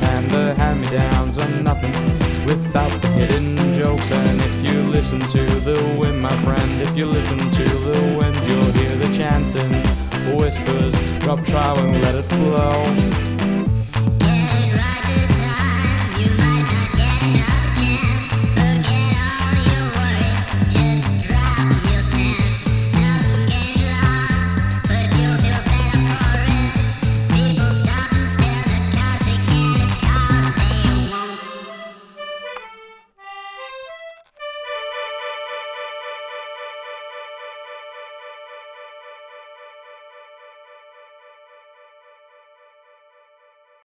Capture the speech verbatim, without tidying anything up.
and the hand-me-downs are nothing without the hidden jokes. And if you listen to the wind, my friend, if you listen to the wind, you'll hear the chanting whispers. Drop trowel and let it flow.